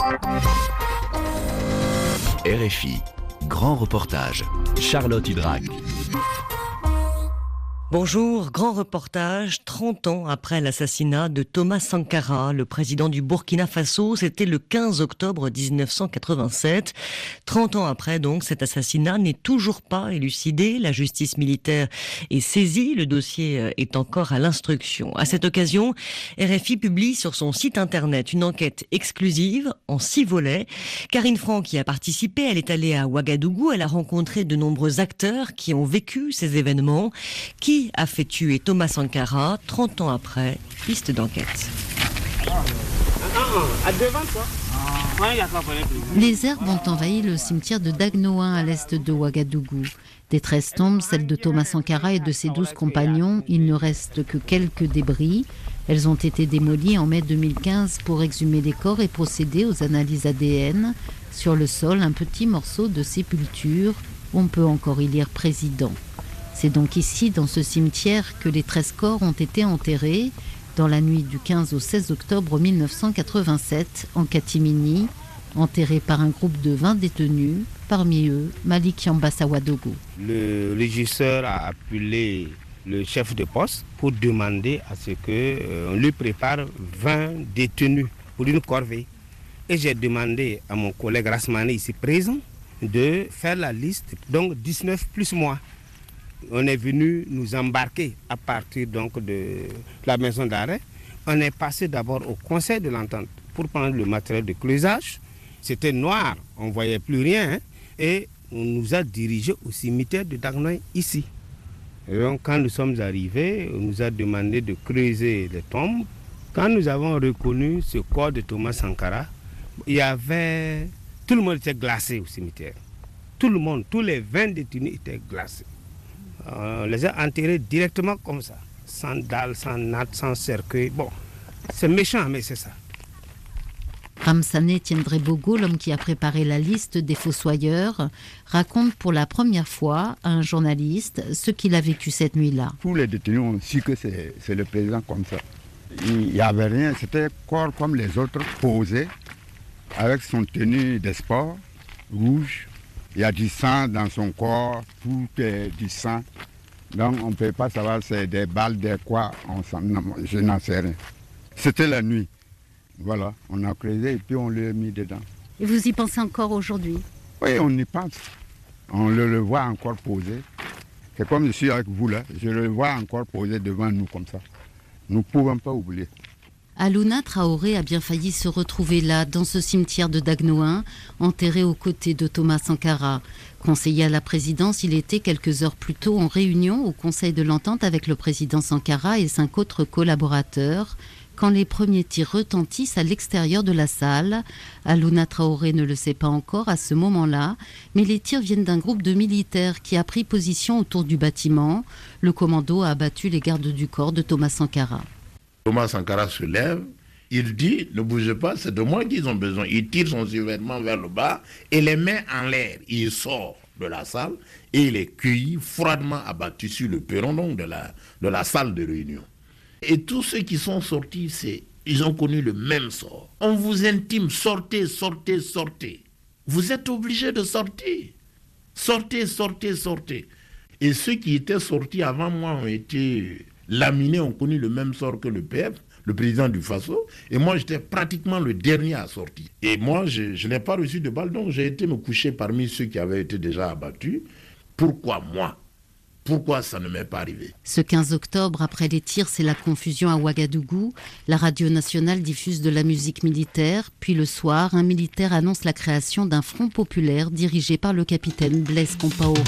RFI, grand reportage, Charlotte Hydrac. Bonjour, grand reportage, 30 ans après l'assassinat de Thomas Sankara, le président du Burkina Faso, c'était le 15 octobre 1987. 30 ans après donc, cet assassinat n'est toujours pas élucidé, la justice militaire est saisie, le dossier est encore à l'instruction. À cette occasion, RFI publie sur son site internet une enquête exclusive en 6 volets. Karine Franck y a participé, elle est allée à Ouagadougou, elle a rencontré de nombreux acteurs qui ont vécu ces événements. Qui a fait tuer Thomas Sankara 30 ans après, piste d'enquête. Les herbes ont envahi le cimetière de Dagnoin à l'est de Ouagadougou. Des 13 tombes, celles de Thomas Sankara et de ses 12 compagnons, il ne reste que quelques débris. Elles ont été démolies en mai 2015 pour exhumer les corps et procéder aux analyses ADN. Sur le sol, un petit morceau de sépulture. On peut encore y lire président. C'est donc ici, dans ce cimetière, que les 13 corps ont été enterrés dans la nuit du 15 au 16 octobre 1987 en catimini, enterrés par un groupe de 20 détenus, parmi eux Malik Yamba Sawadogo. Le régisseur a appelé le chef de poste pour demander à ce qu'on lui prépare 20 détenus pour une corvée. Et j'ai demandé à mon collègue Rasmane ici présent de faire la liste, donc 19 plus moi. On est venu nous embarquer à partir donc de la maison d'arrêt. On est passé d'abord au conseil de l'entente pour prendre le matériel de creusage. C'était noir, on ne voyait plus rien. Et on nous a dirigés au cimetière de Dagnoin ici. Et donc quand nous sommes arrivés, on nous a demandé de creuser les tombes. Quand nous avons reconnu ce corps de Thomas Sankara, tout le monde était glacé au cimetière. Tout le monde, tous les 20 détenus étaient glacés. On les a enterrés directement comme ça, sans dalle, sans natte, sans cercueil. Bon, c'est méchant, mais c'est ça. Ramsane Tiendrebogo, l'homme qui a préparé la liste des fossoyeurs, raconte pour la première fois à un journaliste ce qu'il a vécu cette nuit-là. Tous les détenus ont su que c'est le président comme ça. Il n'y avait rien, c'était corps comme les autres, posé, avec son tenue de sport, rouge. Il y a du sang dans son corps, tout est du sang. Donc on ne peut pas savoir c'est des balles, de quoi, je n'en sais rien. C'était la nuit. Voilà, on a creusé et puis on l'a mis dedans. Et vous y pensez encore aujourd'hui? Oui, on y pense. On le voit encore posé. C'est comme je suis avec vous là, je le vois encore posé devant nous comme ça. Nous ne pouvons pas oublier. Alouna Traoré a bien failli se retrouver là, dans ce cimetière de Dagnoin, enterré aux côtés de Thomas Sankara. Conseiller à la présidence, il était quelques heures plus tôt en réunion au Conseil de l'Entente avec le président Sankara et 5 autres collaborateurs, quand les premiers tirs retentissent à l'extérieur de la salle. Alouna Traoré ne le sait pas encore à ce moment-là, mais les tirs viennent d'un groupe de militaires qui a pris position autour du bâtiment. Le commando a abattu les gardes du corps de Thomas Sankara. Thomas Sankara se lève, il dit, ne bougez pas, c'est de moi qu'ils ont besoin. Il tire son survêtement vers le bas et les mains en l'air. Il sort de la salle et il est cueilli, froidement abattu sur le perron donc, de la salle de réunion. Et tous ceux qui sont sortis, ils ont connu le même sort. On vous intime, sortez, sortez, sortez. Vous êtes obligés de sortir. Sortez, sortez, sortez. Et ceux qui étaient sortis avant moi ont été laminés, ont connu le même sort que le PF, le président du Faso. Et moi, j'étais pratiquement le dernier à sortir. Et moi, je n'ai pas reçu de balle, donc j'ai été me coucher parmi ceux qui avaient été déjà abattus. Pourquoi moi ? Pourquoi ça ne m'est pas arrivé? Ce 15 octobre, après les tirs, c'est la confusion à Ouagadougou. La radio nationale diffuse de la musique militaire. Puis le soir, un militaire annonce la création d'un front populaire dirigé par le capitaine Blaise Compaoré.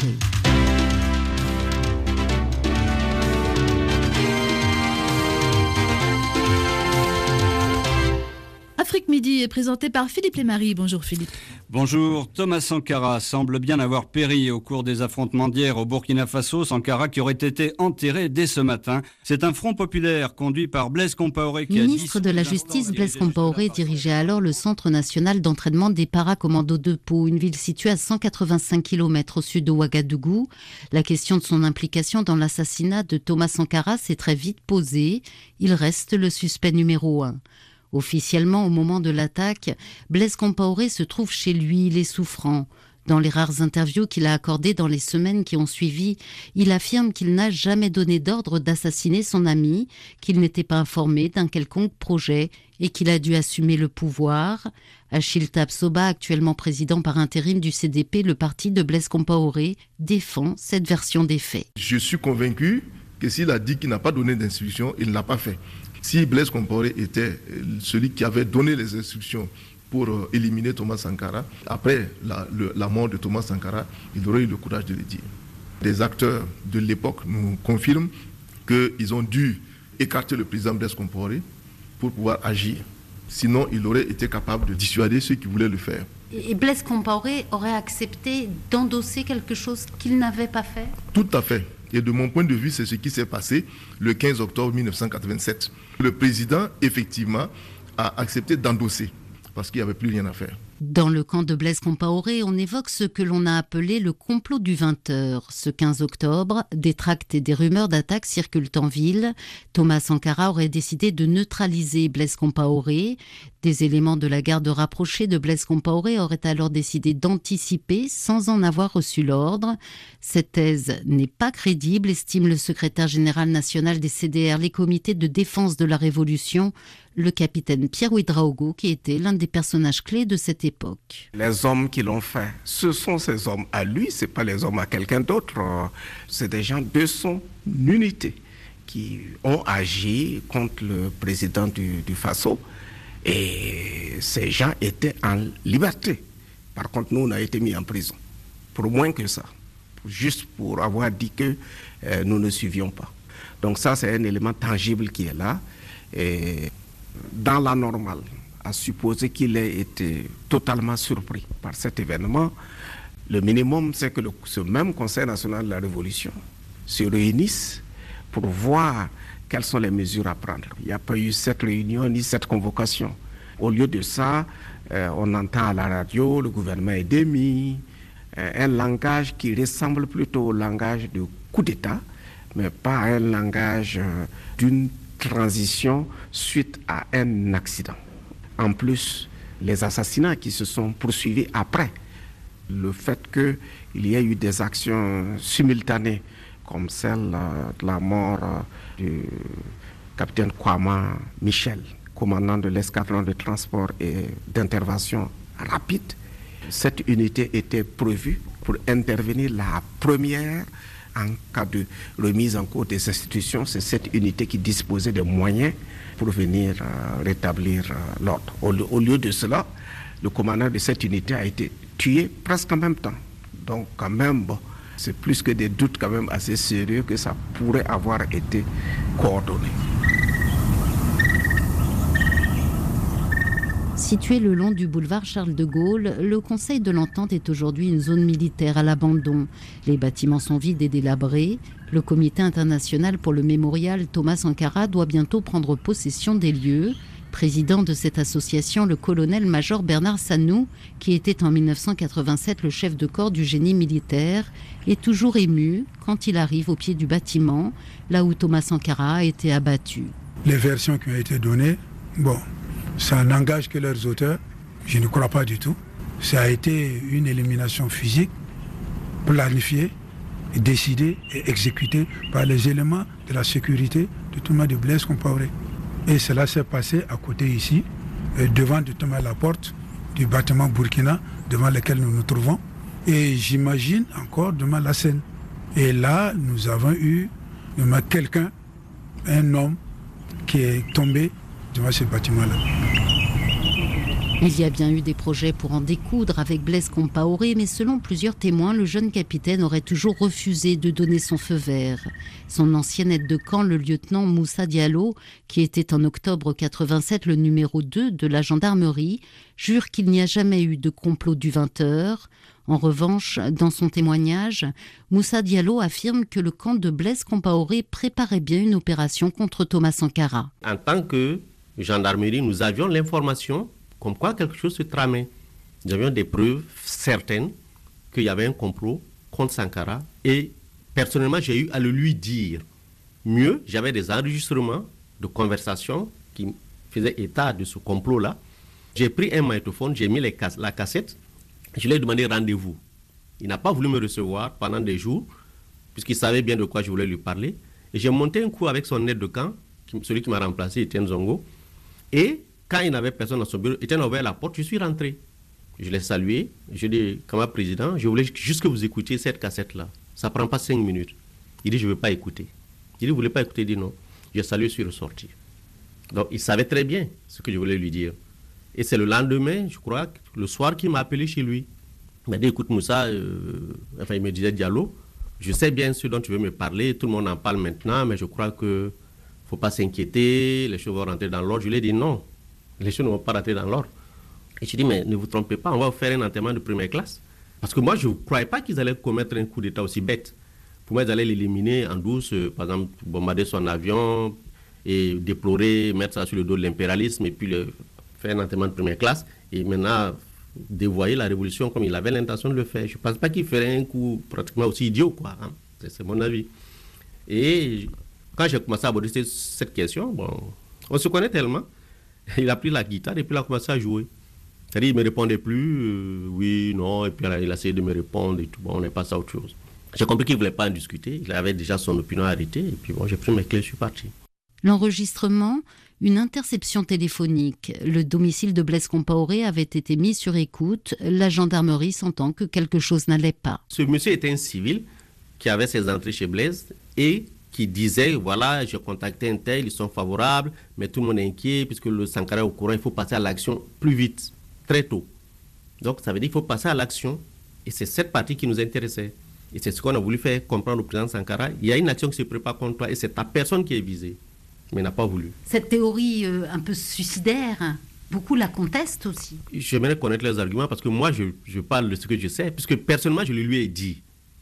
Afrique Midi est présenté par Philippe Lémarie. Bonjour Philippe. Bonjour. Thomas Sankara semble bien avoir péri au cours des affrontements d'hier au Burkina Faso. Sankara qui aurait été enterré dès ce matin. C'est un front populaire conduit par Blaise Compaoré. Ministre de la Justice, Blaise Compaoré dirigeait alors le Centre national d'entraînement des paracommandos de Pau, une ville située à 185 km au sud de Ouagadougou. La question de son implication dans l'assassinat de Thomas Sankara s'est très vite posée. Il reste le suspect numéro 1. Officiellement, au moment de l'attaque, Blaise Compaoré se trouve chez lui, il est souffrant. Dans les rares interviews qu'il a accordées dans les semaines qui ont suivi, il affirme qu'il n'a jamais donné d'ordre d'assassiner son ami, qu'il n'était pas informé d'un quelconque projet et qu'il a dû assumer le pouvoir. Achille Tapsoba, actuellement président par intérim du CDP, le parti de Blaise Compaoré, défend cette version des faits. Je suis convaincu que s'il a dit qu'il n'a pas donné d'instructions, il ne l'a pas fait. Si Blaise Compaoré était celui qui avait donné les instructions pour éliminer Thomas Sankara, après la mort de Thomas Sankara, il aurait eu le courage de le dire. Des acteurs de l'époque nous confirment qu'ils ont dû écarter le président Blaise Compaoré pour pouvoir agir. Sinon, il aurait été capable de dissuader ceux qui voulaient le faire. Et Blaise Compaoré aurait accepté d'endosser quelque chose qu'il n'avait pas fait ? Tout à fait. Et de mon point de vue, c'est ce qui s'est passé le 15 octobre 1987. Le président, effectivement, a accepté d'endosser parce qu'il n'y avait plus rien à faire. Dans le camp de Blaise Compaoré, on évoque ce que l'on a appelé le complot du 20h. Ce 15 octobre, des tracts et des rumeurs d'attaque circulent en ville. Thomas Sankara aurait décidé de neutraliser Blaise Compaoré. Des éléments de la garde rapprochée de Blaise Compaoré auraient alors décidé d'anticiper sans en avoir reçu l'ordre. Cette thèse n'est pas crédible, estime le secrétaire général national des CDR, les comités de défense de la Révolution, le capitaine Pierre Ouédraogo, qui était l'un des personnages clés de cette époque. Les hommes qui l'ont fait, ce sont ces hommes à lui, ce n'est pas les hommes à quelqu'un d'autre. C'est des gens de son unité qui ont agi contre le président du Faso. Et ces gens étaient en liberté. Par contre, nous, on a été mis en prison. Pour moins que ça. Juste pour avoir dit que nous ne suivions pas. Donc ça, c'est un élément tangible qui est là. Et dans la normale, à supposer qu'il ait été totalement surpris par cet événement, le minimum, c'est que ce même Conseil national de la Révolution se réunisse pour voir quelles sont les mesures à prendre. Il n'y a pas eu cette réunion ni cette convocation. Au lieu de ça, on entend à la radio, le gouvernement est démis, un langage qui ressemble plutôt au langage de coup d'État, mais pas un langage d'une transition suite à un accident. En plus, les assassinats qui se sont poursuivis après, le fait qu'il y ait eu des actions simultanées, comme celle de la mort du capitaine Kwama Michel, commandant de l'escadron de transport et d'intervention rapide. Cette unité était prévue pour intervenir la première en cas de remise en cause des institutions. C'est cette unité qui disposait des moyens pour venir rétablir l'ordre. Au lieu de cela, le commandant de cette unité a été tué presque en même temps. Donc quand même, c'est plus que des doutes quand même assez sérieux que ça pourrait avoir été coordonné. Situé le long du boulevard Charles de Gaulle, le Conseil de l'Entente est aujourd'hui une zone militaire à l'abandon. Les bâtiments sont vides et délabrés. Le Comité international pour le mémorial Thomas Sankara doit bientôt prendre possession des lieux. Président de cette association, le colonel-major Bernard Sanou, qui était en 1987 le chef de corps du génie militaire, est toujours ému quand il arrive au pied du bâtiment, là où Thomas Sankara a été abattu. Les versions qui ont été données, ça n'engage que leurs auteurs, je ne crois pas du tout. Ça a été une élimination physique, planifiée, décidée et exécutée par les éléments de la sécurité de Thomas de Blaise Compaoré. Et cela s'est passé à côté ici, devant justement la porte du bâtiment Burkina, devant lequel nous nous trouvons. Et j'imagine encore devant la scène. Et là, nous avons eu quelqu'un, un homme, qui est tombé devant ce bâtiment-là. Il y a bien eu des projets pour en découdre avec Blaise Compaoré, mais selon plusieurs témoins, le jeune capitaine aurait toujours refusé de donner son feu vert. Son ancien aide de camp, le lieutenant Moussa Diallo, qui était en octobre 87 le numéro 2 de la gendarmerie, jure qu'il n'y a jamais eu de complot du 20h. En revanche, dans son témoignage, Moussa Diallo affirme que le camp de Blaise Compaoré préparait bien une opération contre Thomas Sankara. En tant que gendarmerie, nous avions l'information comme quoi quelque chose se tramait. Nous avions des preuves certaines qu'il y avait un complot contre Sankara et personnellement j'ai eu à le lui dire. Mieux, j'avais des enregistrements de conversations qui faisait état de ce complot-là. J'ai pris un magnétophone, j'ai mis la cassette, je lui ai demandé rendez-vous. Il n'a pas voulu me recevoir pendant des jours, puisqu'il savait bien de quoi je voulais lui parler. Et j'ai monté un coup avec son aide de camp, celui qui m'a remplacé, Etienne Zongo. Et quand il n'avait personne dans son bureau, Etienne a ouvert la porte, je suis rentré. Je l'ai salué, je lui ai dit, comme président, je voulais juste que vous écoutiez cette cassette-là. Ça ne prend pas 5 minutes. Il dit, je ne veux pas écouter. Il dit, vous ne voulez pas écouter? Il dit non. J'ai salué, je suis ressorti. Donc il savait très bien ce que je voulais lui dire. Et c'est le lendemain, je crois, le soir, qu'il m'a appelé chez lui. Il m'a dit, écoute Moussa, il me disait, Diallo, je sais bien ce dont tu veux me parler, tout le monde en parle maintenant, mais je crois qu'il ne faut pas s'inquiéter, les choses vont rentrer dans l'ordre. Je lui ai dit non, les choses ne vont pas rentrer dans l'ordre. Et je lui ai dit, mais ne vous trompez pas, on va vous faire un enterrement de première classe. Parce que moi, je ne croyais pas qu'ils allaient commettre un coup d'État aussi bête. Pour moi, ils allaient l'éliminer en douce, par exemple, bombarder son avion et déplorer, mettre ça sur le dos de l'impérialisme et puis faire un enterrement de première classe. Et maintenant, dévoyer la révolution comme il avait l'intention de le faire. Je ne pense pas qu'il ferait un coup pratiquement aussi idiot, quoi. Hein. C'est mon avis. Et quand j'ai commencé à aborder cette question, bon, on se connaît tellement. Il a pris la guitare et puis il a commencé à jouer. C'est-à-dire, il ne me répondait plus, oui, non, et puis il a essayé de me répondre et tout. Bon, on est passé à autre chose. J'ai compris qu'il ne voulait pas en discuter. Il avait déjà son opinion arrêtée. Et puis bon, j'ai pris mes clés, je suis parti. L'enregistrement, une interception téléphonique. Le domicile de Blaise Compaoré avait été mis sur écoute. La gendarmerie sentant que quelque chose n'allait pas. Ce monsieur était un civil qui avait ses entrées chez Blaise et qui disait, voilà, j'ai contacté un tel, ils sont favorables, mais tout le monde est inquiet puisque le Sankara est au courant, il faut passer à l'action plus vite, très tôt. Donc ça veut dire qu'il faut passer à l'action et c'est cette partie qui nous intéressait. Et c'est ce qu'on a voulu faire comprendre au président Sankara. Il y a une action qui se prépare contre toi et c'est ta personne qui est visée. Mais il n'a pas voulu. Cette théorie un peu suicidaire, beaucoup la contestent aussi. J'aimerais connaître leurs arguments parce que moi, je parle de ce que je sais, puisque personnellement, je le lui ai dit.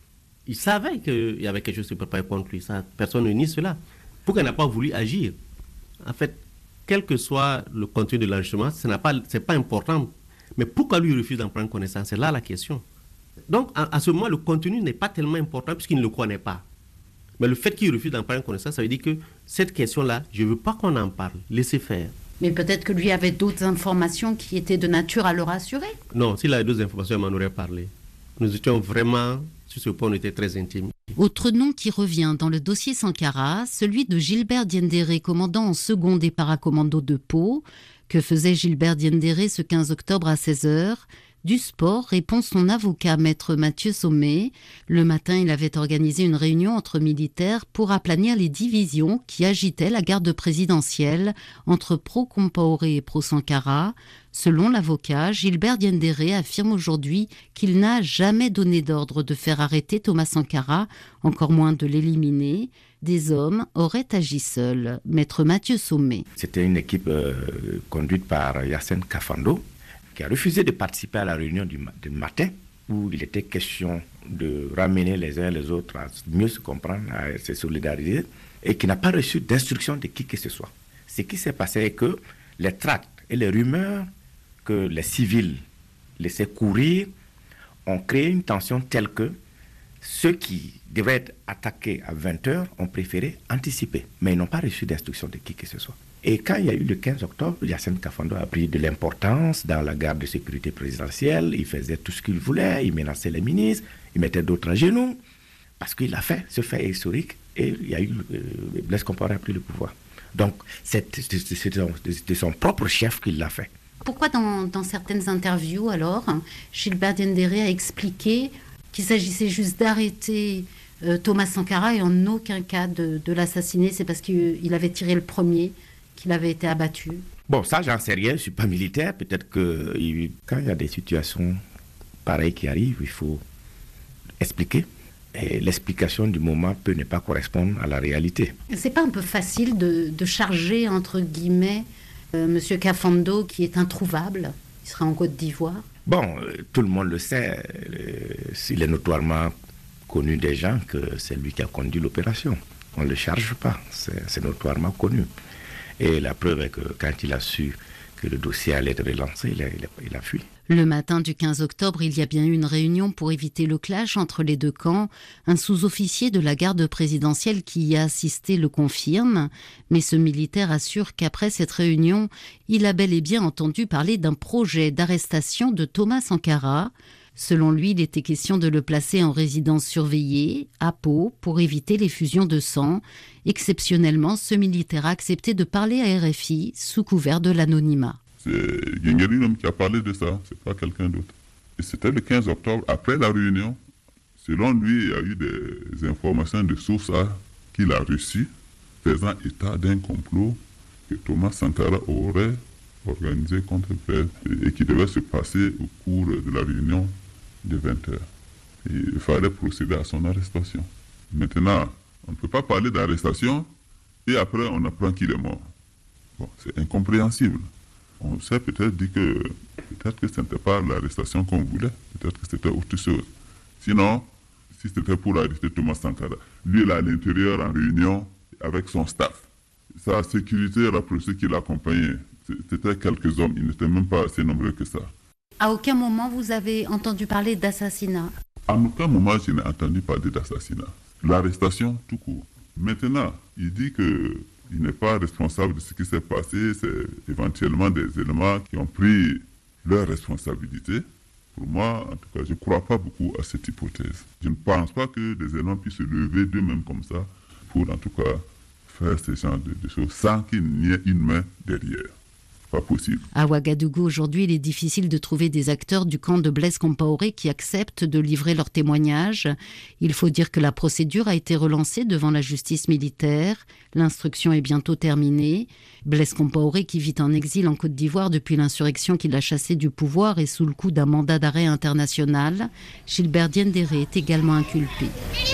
Il savait qu'il y avait quelque chose qui se préparait contre lui. Ça, personne ne nie cela. Pourquoi il n'a pas voulu agir? En fait, quel que soit le contenu de l'enregistrement, ce n'est pas important. Mais pourquoi lui refuse d'en prendre connaissance? C'est là la question. Donc, à ce moment, le contenu n'est pas tellement important puisqu'il ne le connaît pas. Mais le fait qu'il refuse d'en prendre connaissance, ça veut dire que cette question-là, je ne veux pas qu'on en parle. Laissez faire. Mais peut-être que lui avait d'autres informations qui étaient de nature à le rassurer. Non, s'il avait d'autres informations, il m'en aurait parlé. Nous étions vraiment, sur ce point, on était très intimes. Autre nom qui revient dans le dossier Sankara, celui de Gilbert Diendéré, commandant en second des paracommandos de Pau. Que faisait Gilbert Diendéré ce 15 octobre à 16h? Du sport, répond son avocat, maître Mathieu Sommet. Le matin, il avait organisé une réunion entre militaires pour aplanir les divisions qui agitaient la garde présidentielle entre pro-Compaoré et pro-Sankara. Selon l'avocat, Gilbert Diendéré affirme aujourd'hui qu'il n'a jamais donné d'ordre de faire arrêter Thomas Sankara, encore moins de l'éliminer. Des hommes auraient agi seuls. Maître Mathieu Sommet. C'était une équipe conduite par Yassine Kafando, qui a refusé de participer à la réunion du matin, où il était question de ramener les uns les autres à mieux se comprendre, à se solidariser, et qui n'a pas reçu d'instruction de qui que ce soit. Ce qui s'est passé est que les tracts et les rumeurs que les civils laissaient courir ont créé une tension telle que ceux qui devaient être attaqués à 20h ont préféré anticiper, mais ils n'ont pas reçu d'instruction de qui que ce soit. Et quand il y a eu le 15 octobre, Yassine Kafando a pris de l'importance dans la garde de sécurité présidentielle. Il faisait tout ce qu'il voulait, il menaçait les ministres, il mettait d'autres à genoux, parce qu'il a fait ce fait historique et il y a eu Blaise Compaoré a pris le pouvoir. Donc c'est de son propre chef qu'il l'a fait. Pourquoi dans certaines interviews alors, Gilbert Diendéré a expliqué qu'il s'agissait juste d'arrêter Thomas Sankara et en aucun cas de l'assassiner? C'est parce qu'il avait tiré le premier qu'il avait été abattu. Bon, ça, j'en sais rien, je ne suis pas militaire. Peut-être que quand il y a des situations pareilles qui arrivent, il faut expliquer. Et l'explication du moment peut ne pas correspondre à la réalité. C'est pas un peu facile de charger, entre guillemets, Monsieur Kafando, qui est introuvable? Il sera en Côte d'Ivoire. Bon, tout le monde le sait. Il est notoirement connu des gens que c'est lui qui a conduit l'opération. On ne le charge pas, c'est notoirement connu. Et la preuve est que quand il a su que le dossier allait être relancé, il a fui. Le matin du 15 octobre, il y a bien eu une réunion pour éviter le clash entre les deux camps. Un sous-officier de la garde présidentielle qui y a assisté le confirme, mais ce militaire assure qu'après cette réunion, il a bel et bien entendu parler d'un projet d'arrestation de Thomas Sankara. Selon lui, il était question de le placer en résidence surveillée, à Pau, pour éviter les fusions de sang. Exceptionnellement, ce militaire a accepté de parler à RFI sous couvert de l'anonymat. C'est Guingeri qui a parlé de ça, c'est pas quelqu'un d'autre. Et c'était le 15 octobre, après la réunion. Selon lui, il y a eu des informations de sources qu'il a reçues, faisant état d'un complot que Thomas Sankara aurait organisé contre Blaise et qui devait se passer au cours de la réunion de 20h. Il fallait procéder à son arrestation. Maintenant, on ne peut pas parler d'arrestation et après on apprend qu'il est mort. Bon, c'est incompréhensible. On s'est peut-être dit que ce n'était pas l'arrestation qu'on voulait, peut-être que c'était autre chose. Sinon, si c'était pour arrêter Thomas Sankara, lui il est à l'intérieur en réunion avec son staff. Sa sécurité rapprochée qui l'accompagnait, c'était quelques hommes, ils n'étaient même pas assez nombreux que ça. À aucun moment vous avez entendu parler d'assassinat? À aucun moment je n'ai entendu parler d'assassinat. L'arrestation tout court. Maintenant, il dit que il n'est pas responsable de ce qui s'est passé, c'est éventuellement des éléments qui ont pris leur responsabilité. Pour moi, en tout cas, je ne crois pas beaucoup à cette hypothèse. Je ne pense pas que des éléments puissent se lever d'eux-mêmes comme ça pour en tout cas faire ce genre de choses sans qu'il n'y ait une main derrière. Pas possible. À Ouagadougou, aujourd'hui, il est difficile de trouver des acteurs du camp de Blaise Compaoré qui acceptent de livrer leurs témoignages. Il faut dire que la procédure a été relancée devant la justice militaire. L'instruction est bientôt terminée. Blaise Compaoré, qui vit en exil en Côte d'Ivoire depuis l'insurrection qui l'a chassé du pouvoir et sous le coup d'un mandat d'arrêt international, Gilbert Diendéré est également inculpé.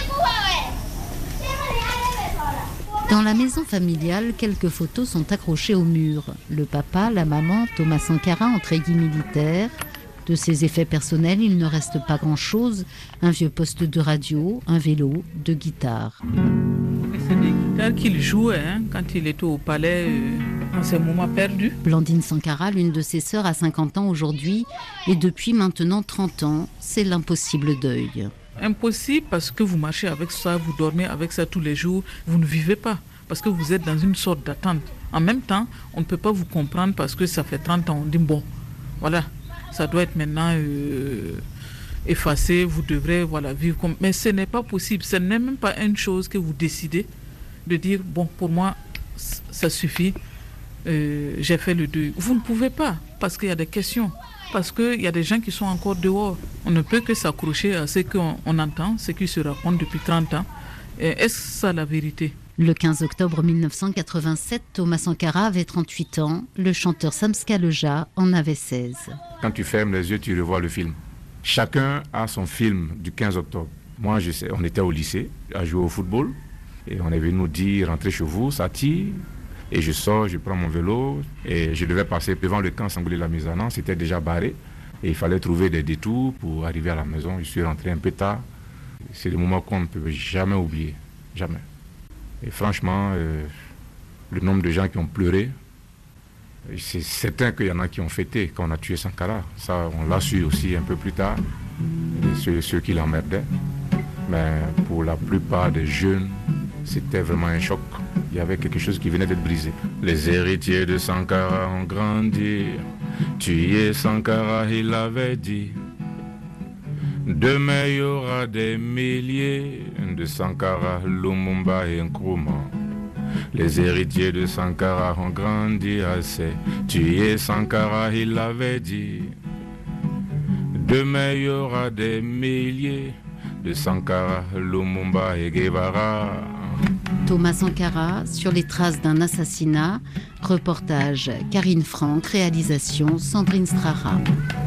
Dans la maison familiale, quelques photos sont accrochées au mur. Le papa, la maman, Thomas Sankara en treillis militaire. De ses effets personnels, il ne reste pas grand-chose. Un vieux poste de radio, un vélo, deux guitares. C'est des guitares qu'il jouait quand il était au palais en ces moments perdus. Blandine Sankara, l'une de ses sœurs, a 50 ans aujourd'hui. Et depuis maintenant 30 ans, c'est l'impossible deuil. Impossible parce que vous marchez avec ça, vous dormez avec ça tous les jours, vous ne vivez pas parce que vous êtes dans une sorte d'attente. En même temps, on ne peut pas vous comprendre parce que ça fait 30 ans, on dit bon, voilà, ça doit être maintenant effacé, vous devrez vivre comme... Mais ce n'est pas possible, ce n'est même pas une chose que vous décidez de dire bon, pour moi, ça suffit, j'ai fait le deuil. Vous ne pouvez pas parce qu'il y a des questions. Parce qu'il y a des gens qui sont encore dehors. On ne peut que s'accrocher à ce qu'on entend, ce qui se raconte depuis 30 ans. Est-ce ça la vérité? Le 15 octobre 1987, Thomas Sankara avait 38 ans. Le chanteur Samska Leja en avait 16. Quand tu fermes les yeux, tu revois le film. Chacun a son film du 15 octobre. Moi, je sais, on était au lycée, à jouer au football. Et on est venu nous dire, rentrez chez vous, ça tire. Et je sors, je prends mon vélo et je devais passer devant le camp Sangoulé-la-Misanan. C'était déjà barré et il fallait trouver des détours pour arriver à la maison. Je suis rentré un peu tard. C'est des moments qu'on ne peut jamais oublier. Jamais. Et franchement, le nombre de gens qui ont pleuré, c'est certain qu'il y en a qui ont fêté quand on a tué Sankara. Ça, on l'a su aussi un peu plus tard, ceux qui l'emmerdaient. Mais pour la plupart des jeunes, c'était vraiment un choc. Il y avait quelque chose qui venait d'être brisé. Les héritiers de Sankara ont grandi. Tuer Sankara, il l'avait dit. Demain, il y aura des milliers de Sankara, Lumumba et Nkrumah. Les héritiers de Sankara ont grandi assez. Tuer Sankara, il l'avait dit. Demain, il y aura des milliers de Sankara, Lumumba et Guevara. Thomas Sankara, sur les traces d'un assassinat. Reportage Karine Franck, réalisation Sandrine Strara.